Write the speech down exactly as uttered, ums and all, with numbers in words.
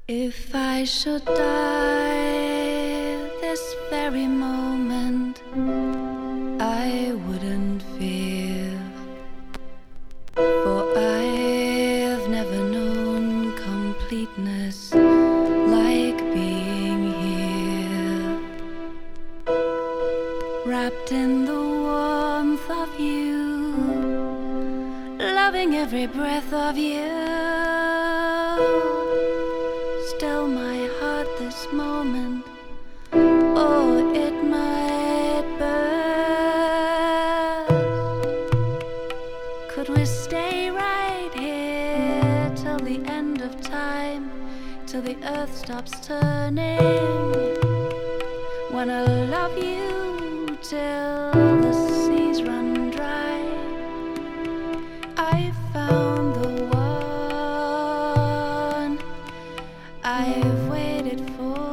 If I should die this very moment, I wouldn't fear, for I've never known completeness like being here, wrapped in the warmth of you, loving every breath of you. Still my heart this moment, oh, it might burst. Could we stay right here till the end of time, till the earth stops turning? Wanna love you till the seas run dry. I found the one I've waited for.